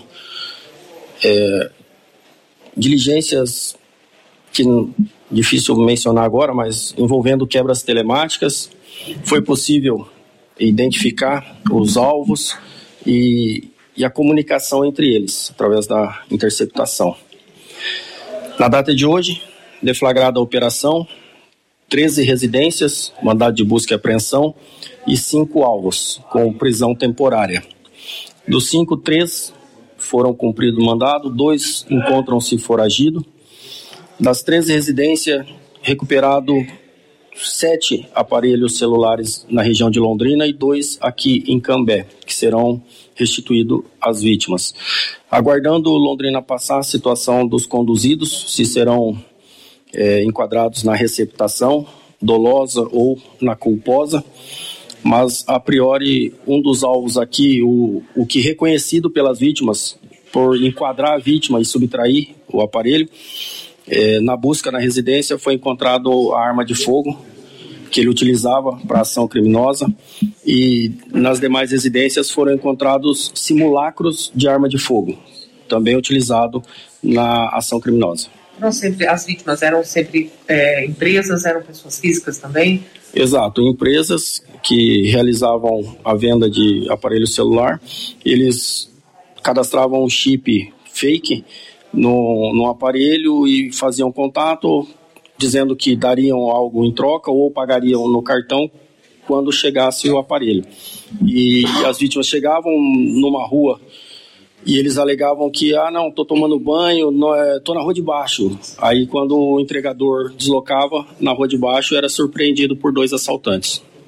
diligências que difícil mencionar agora, mas envolvendo quebras telemáticas. Foi possível identificar os alvos e a comunicação entre eles, através da interceptação. Na data de hoje, deflagrada a operação, 13 residências, mandado de busca e apreensão e 5 alvos, com prisão temporária. Dos 5, 3 foram cumprido o mandado, 2 encontram-se foragido. Das 13 residências, recuperado 7 aparelhos celulares na região de Londrina e 2 aqui em Cambé, que serão restituídos às vítimas. Aguardando Londrina passar a situação dos conduzidos, se serão enquadrados na receptação dolosa ou na culposa, mas a priori um dos alvos aqui, o que reconhecido pelas vítimas por enquadrar a vítima e subtrair o aparelho, na busca na residência foi encontrado a arma de fogo que ele utilizava para ação criminosa, e nas demais residências foram encontrados simulacros de arma de fogo, também utilizado na ação criminosa. As vítimas eram sempre empresas, eram pessoas físicas também? Exato, empresas que realizavam a venda de aparelho celular, eles cadastravam um chip fake no aparelho e faziam contato dizendo que dariam algo em troca ou pagariam no cartão quando chegasse o aparelho. E as vítimas chegavam numa rua e eles alegavam que, não, tô tomando banho, tô na rua de baixo. Aí quando o entregador deslocava na rua de baixo, era surpreendido por 2 assaltantes.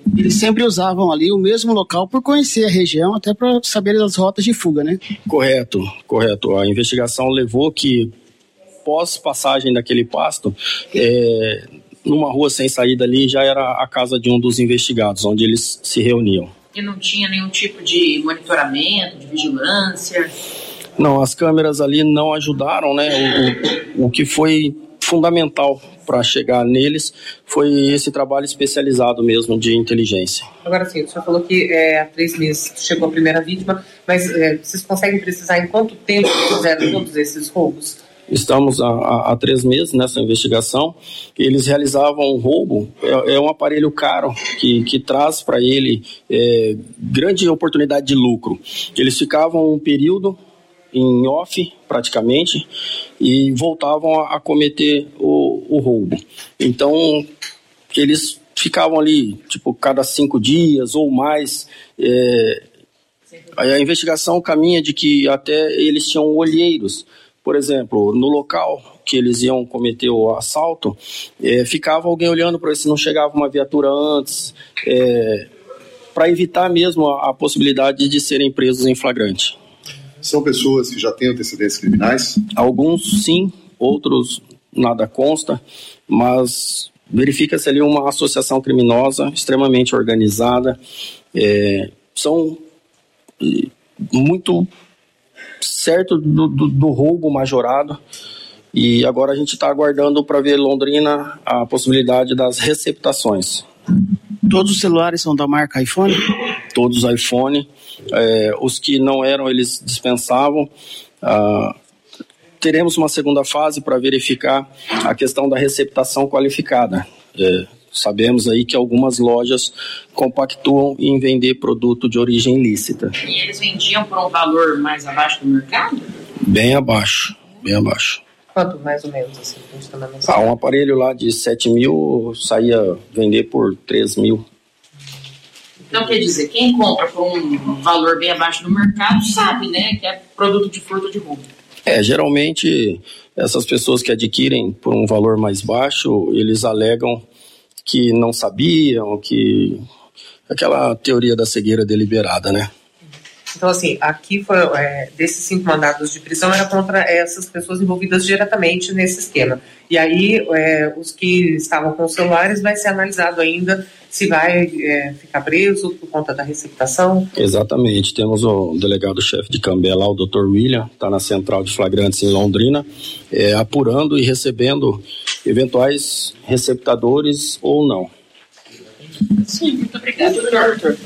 Eles sempre usavam ali o mesmo local por conhecer a região, até para saber as rotas de fuga, né? Correto. A investigação levou que, pós passagem daquele pasto, numa rua sem saída ali, já era a casa de um dos investigados, onde eles se reuniam. E não tinha nenhum tipo de monitoramento, de vigilância? Não, as câmeras ali não ajudaram, né? O que foi fundamental para chegar neles foi esse trabalho especializado mesmo de inteligência. Agora sim, o senhor falou que há 3 meses chegou a primeira vítima, mas vocês conseguem precisar em quanto tempo fizeram todos esses roubos? Estamos há 3 meses nessa investigação. Eles realizavam um roubo, é um aparelho caro que traz para ele grande oportunidade de lucro. Eles ficavam um período em off, praticamente, e voltavam a cometer o roubo. Então, eles ficavam ali, cada 5 dias ou mais. A investigação caminha de que até eles tinham olheiros. Por exemplo, no local que eles iam cometer o assalto, ficava alguém olhando para ver se não chegava uma viatura antes, para evitar mesmo a possibilidade de serem presos em flagrante. São pessoas que já têm antecedentes criminais? Alguns sim, outros nada consta, mas verifica-se ali uma associação criminosa extremamente organizada. São muito certo do roubo majorado, e agora a gente está aguardando para ver Londrina a possibilidade das receptações. Todos os celulares são da marca iPhone? Todos iPhone. Os que não eram, eles dispensavam. Teremos uma segunda fase para verificar a questão da receptação qualificada. Sabemos aí que algumas lojas compactuam em vender produto de origem ilícita. E eles vendiam por um valor mais abaixo do mercado? Bem abaixo. Quanto mais ou menos? Assim, um aparelho lá de 7 mil saía vender por 3 mil. Então, quer dizer, quem compra por um valor bem abaixo do mercado sabe, né, que é produto de furto de roubo. Geralmente, essas pessoas que adquirem por um valor mais baixo, eles alegam que não sabiam, que aquela teoria da cegueira deliberada, né? Então, assim, aqui foi, desses 5 mandados de prisão era contra essas pessoas envolvidas diretamente nesse esquema. E aí, os que estavam com os celulares vai ser analisado ainda se vai ficar preso por conta da receptação. Exatamente. Temos o delegado-chefe de Cambé lá, o Dr. William, está na central de flagrantes em Londrina, apurando e recebendo eventuais receptadores ou não. Sim, muito obrigado, doutor.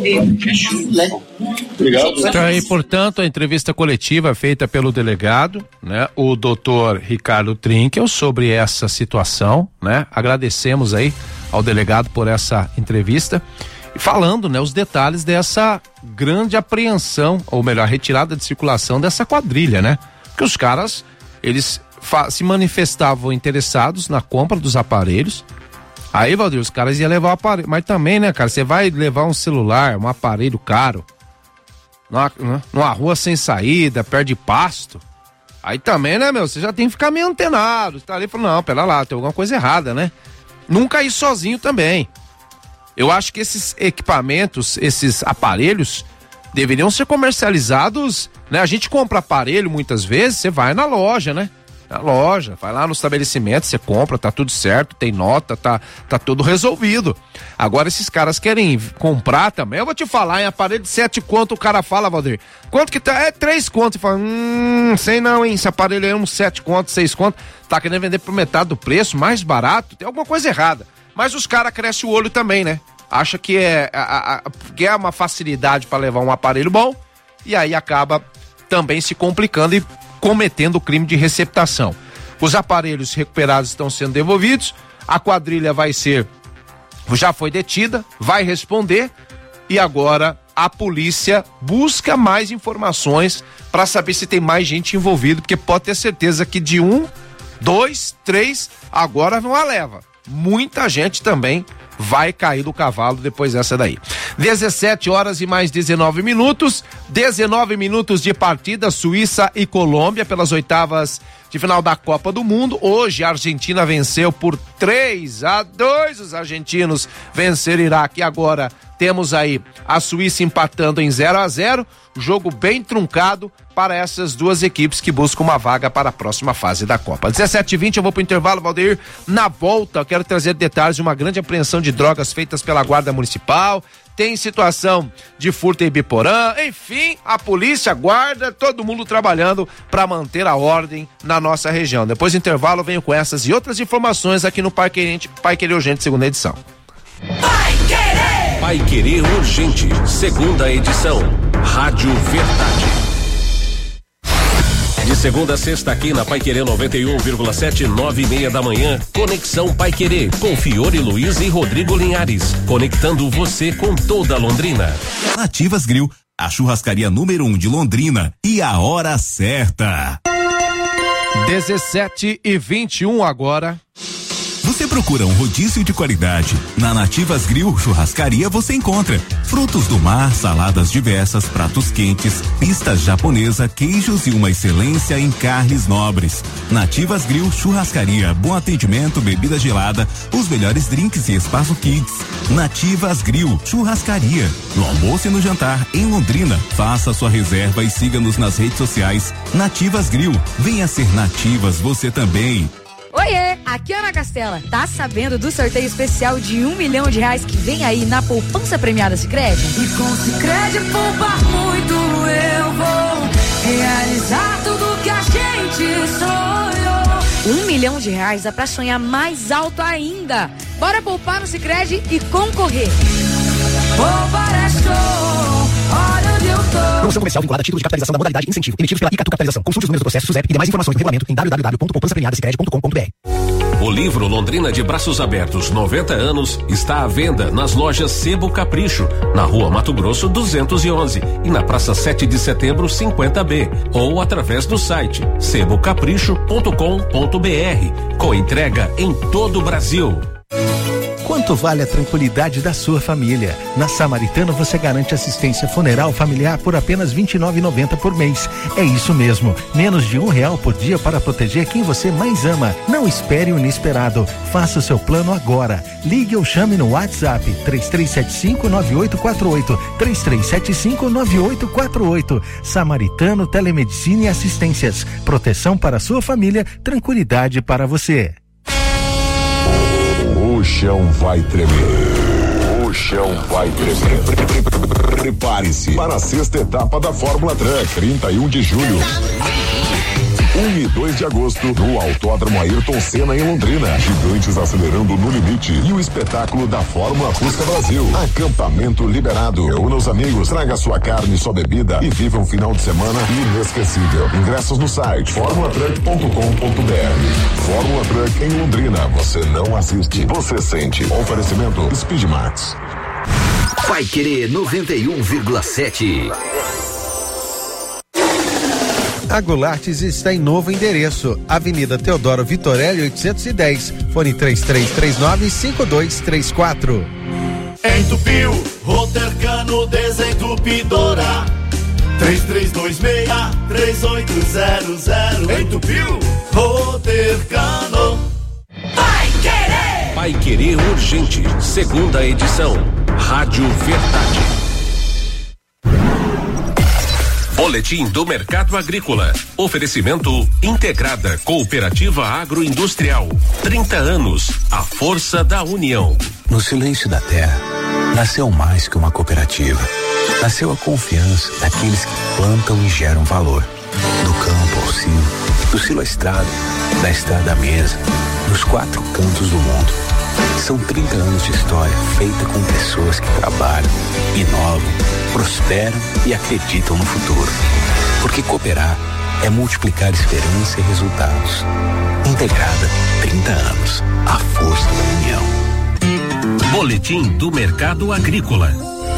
Obrigado. Então aí, portanto, a entrevista coletiva feita pelo delegado, né, o doutor Ricardo Trinkel, sobre essa situação, né? Agradecemos aí ao delegado por essa entrevista, e falando, né, os detalhes dessa grande apreensão, ou melhor, retirada de circulação dessa quadrilha, né? Porque os caras, eles se manifestavam interessados na compra dos aparelhos. Aí, Valdir, os caras iam levar o aparelho, mas também, né, cara, você vai levar um celular, um aparelho caro, numa rua sem saída, perto de pasto, aí também, né, meu, você já tem que ficar meio antenado, você tá ali e fala, não, pera lá, tem alguma coisa errada, né? Nunca ir sozinho também. Eu acho que esses equipamentos, esses aparelhos, deveriam ser comercializados, né? A gente compra aparelho muitas vezes, você vai na loja, né? Na loja, vai lá no estabelecimento, você compra, tá tudo certo, tem nota, tá tudo resolvido. Agora esses caras querem comprar também, eu vou te falar, em aparelho de 7 conto, o cara fala, Valdir, quanto que tá? 3 conto, e fala, sei não, hein, esse aparelho é uns 7 conto, 6 conto, tá querendo vender por metade do preço, mais barato, tem alguma coisa errada. Mas os caras crescem o olho também, né? Acha que é uma facilidade para levar um aparelho bom, e aí acaba também se complicando e cometendo o crime de receptação. Os aparelhos recuperados estão sendo devolvidos, a quadrilha já foi detida, vai responder, e agora a polícia busca mais informações para saber se tem mais gente envolvida, porque pode ter certeza que de 1, 2, 3, agora não a leva. Muita gente também vai cair do cavalo depois dessa daí. 17 horas e mais 19 minutos. 19 minutos de partida, Suíça e Colômbia pelas oitavas de final da Copa do Mundo. Hoje a Argentina venceu por 3-2. Os argentinos venceram o Iraque. E agora temos aí a Suíça empatando em 0-0. Jogo bem truncado para essas duas equipes que buscam uma vaga para a próxima fase da Copa. 17h20, eu vou pro intervalo, Valdeir. Na volta, eu quero trazer detalhes de uma grande apreensão de drogas feitas pela Guarda Municipal. Tem situação de furto em Biporã, enfim, a polícia, a guarda, todo mundo trabalhando para manter a ordem na nossa região. Depois do intervalo, eu venho com essas e outras informações aqui no Pai Querer Urgente, segunda edição. Pai Querer Urgente, segunda edição. Rádio Verdade. De segunda a sexta aqui na Pai Querer 91,7, 9:30 da manhã. Conexão Pai Querer com Fiore Luiz e Rodrigo Linhares, conectando você com toda Londrina. Nativas Grill, a churrascaria número 1 de Londrina e a hora certa. 17h21 agora. Você procura um rodízio de qualidade? Na Nativas Grill Churrascaria você encontra frutos do mar, saladas diversas, pratos quentes, pistas japonesa, queijos e uma excelência em carnes nobres. Nativas Grill Churrascaria, bom atendimento, bebida gelada, os melhores drinks e espaço kids. Nativas Grill Churrascaria, no almoço e no jantar em Londrina. Faça sua reserva e siga-nos nas redes sociais. Nativas Grill, venha ser Nativas você também. Oiê, aqui é Ana Castela. Tá sabendo do sorteio especial de R$1 milhão que vem aí na poupança premiada Sicredi? E com Sicredi poupar muito eu vou realizar tudo que a gente sonhou. R$1 milhão dá pra sonhar mais alto ainda. Bora poupar no Sicredi e concorrer. Poupar é show, olha onde eu tô. Promoção comercial vinculada a título de capitalização da modalidade incentivo, emitidos pela Icatu Capitalização. Consulte os números do processo SUSEP e demais informações do regulamento em www.poupançapremiadasicredi.com.br. O livro Londrina de Braços Abertos 90 anos está à venda nas lojas Sebo Capricho, na Rua Mato Grosso 211 e na Praça 7 de Setembro 50B, ou através do site sebocapricho.com.br, com entrega em todo o Brasil. Quanto vale a tranquilidade da sua família? Na Samaritano você garante assistência funeral familiar por apenas R$ 29,90 por mês. É isso mesmo, menos de R$1 por dia para proteger quem você mais ama. Não espere o inesperado. Faça o seu plano agora. Ligue ou chame no WhatsApp 3375-9848. 3375-9848. Samaritano Telemedicina e Assistências. Proteção para a sua família, tranquilidade para você. O chão vai tremer. O chão vai tremer. Prepare-se para a sexta etapa da Fórmula Truck, 31 de julho. 1 e 2 de agosto, no Autódromo Ayrton Senna, em Londrina. Gigantes acelerando no limite. E o espetáculo da Fórmula Fusca Brasil. Acampamento liberado. Reúna os amigos, traga sua carne e sua bebida e viva um final de semana inesquecível. Ingressos no site formulatruck.com.br. Fórmula Truck em Londrina. Você não assiste, você sente. Oferecimento Speedmax. Pai Querer 91,7. A Goulartes está em novo endereço, Avenida Teodoro Vitorelli 810, fone 3339-5234. Entupiu, Rotercano Desentupidora, 3326-3800. Entupiu, Rotercano. Pai Querer! Pai Querer Urgente, segunda edição. Rádio Verdade. Boletim do Mercado Agrícola. Oferecimento Integrada Cooperativa Agroindustrial. 30 anos. A força da união. No silêncio da terra, nasceu mais que uma cooperativa. Nasceu a confiança daqueles que plantam e geram valor. Do campo ao silo, do silo à estrada, da estrada à mesa, nos 4 cantos do mundo. São 30 anos de história feita com pessoas que trabalham, inovam, prosperam e acreditam no futuro. Porque cooperar é multiplicar esperança e resultados. Integrada, 30 anos. A força da união. Boletim do Mercado Agrícola.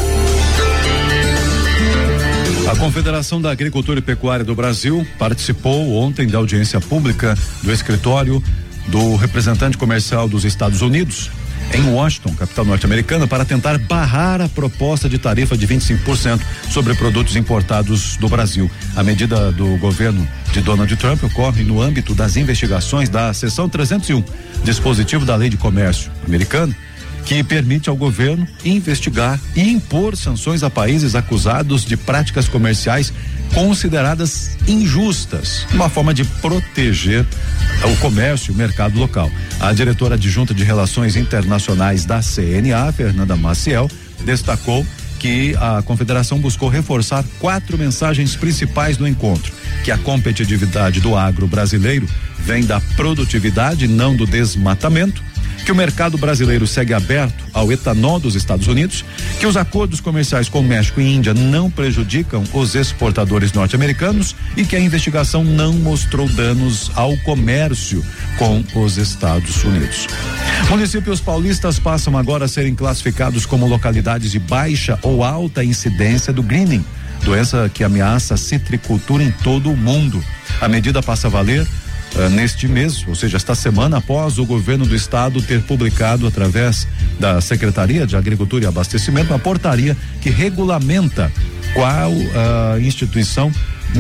A Confederação da Agricultura e Pecuária do Brasil participou ontem da audiência pública do escritório do representante comercial dos Estados Unidos em Washington, capital norte-americana, para tentar barrar a proposta de tarifa de 25% sobre produtos importados do Brasil. A medida do governo de Donald Trump ocorre no âmbito das investigações da seção 301, dispositivo da Lei de Comércio americana, que permite ao governo investigar e impor sanções a países acusados de práticas comerciais consideradas injustas, uma forma de proteger o comércio e o mercado local. A diretora adjunta de Relações Internacionais da CNA, Fernanda Maciel, destacou que a confederação buscou reforçar 4 mensagens principais do encontro: que a competitividade do agro brasileiro vem da produtividade, não do desmatamento; que o mercado brasileiro segue aberto ao etanol dos Estados Unidos; que os acordos comerciais com México e Índia não prejudicam os exportadores norte-americanos e que a investigação não mostrou danos ao comércio com os Estados Unidos. Municípios paulistas passam agora a serem classificados como localidades de baixa ou alta incidência do greening, doença que ameaça a citricultura em todo o mundo. A medida passa a valer neste mês, ou seja, esta semana, após o governo do estado ter publicado, através da Secretaria de Agricultura e Abastecimento, uma portaria que regulamenta qual instituição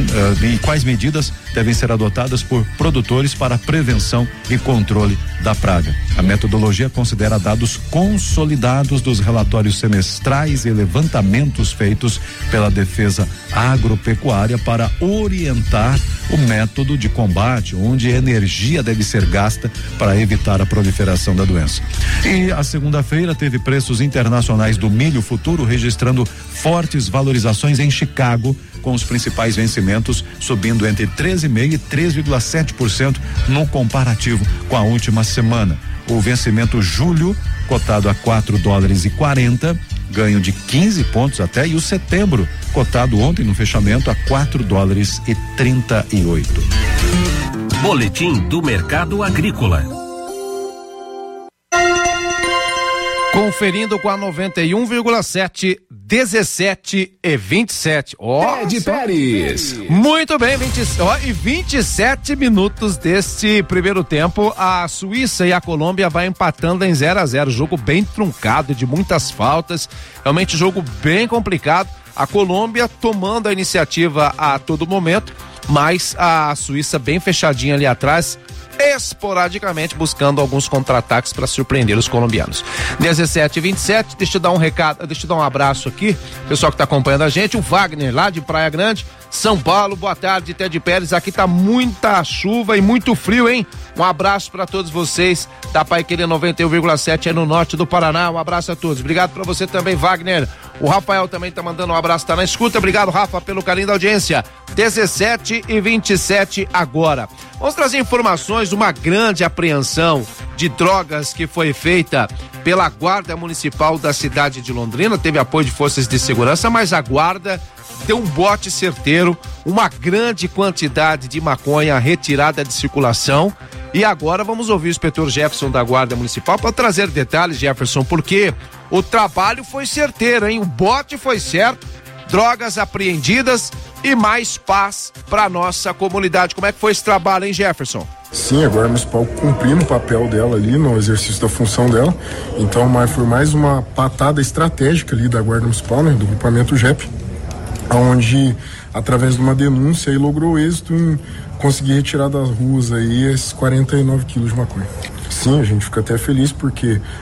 e quais medidas devem ser adotadas por produtores para prevenção e controle da praga. A metodologia considera dados consolidados dos relatórios semestrais e levantamentos feitos pela Defesa Agropecuária para orientar o método de combate, onde energia deve ser gasta para evitar a proliferação da doença. E a segunda-feira teve preços internacionais do milho futuro registrando fortes valorizações em Chicago, com os principais vencimentos subindo entre 13,5% e 3,7% no comparativo com a última semana. O vencimento julho, cotado a $4,40, ganho de 15 pontos até, e o setembro, cotado ontem no fechamento a $4,38. Boletim do Mercado Agrícola. Conferindo com a 91,7, 17:27. Ed Pérez. Muito bem, 27 minutos deste primeiro tempo. A Suíça e a Colômbia vai empatando em 0-0. Jogo bem truncado, de muitas faltas. Realmente jogo bem complicado. A Colômbia tomando a iniciativa a todo momento, mas a Suíça bem fechadinha ali atrás, esporadicamente buscando alguns contra-ataques para surpreender os colombianos. 17:27, deixa eu dar um recado, deixa eu dar um abraço aqui, pessoal que está acompanhando a gente, o Wagner lá de Praia Grande, São Paulo. Boa tarde, Ted Pérez. Aqui tá muita chuva e muito frio, hein? Um abraço para todos vocês da Paiquerê 91,7 aí no norte do Paraná. Um abraço a todos. Obrigado para você também, Wagner. O Rafael também tá mandando um abraço, tá na escuta. Obrigado, Rafa, pelo carinho da audiência. 17:27 agora. Vamos trazer informações de uma grande apreensão de drogas que foi feita pela Guarda Municipal da cidade de Londrina. Teve apoio de forças de segurança, mas a Guarda deu um bote certeiro, uma grande quantidade de maconha retirada de circulação. E agora vamos ouvir o inspetor Jefferson da Guarda Municipal para trazer detalhes, Jefferson, porque o trabalho foi certeiro, hein? O bote foi certo, drogas apreendidas e mais paz para nossa comunidade. Como é que foi esse trabalho, hein, Jefferson? Sim, a Guarda Municipal cumprindo o papel dela ali no exercício da função dela. Então, foi mais uma patada estratégica ali da Guarda Municipal, né, do grupamento JEP, onde, através de uma denúncia, aí logrou êxito em conseguir retirar das ruas aí esses 49 quilos de maconha. Sim, a gente fica até feliz porque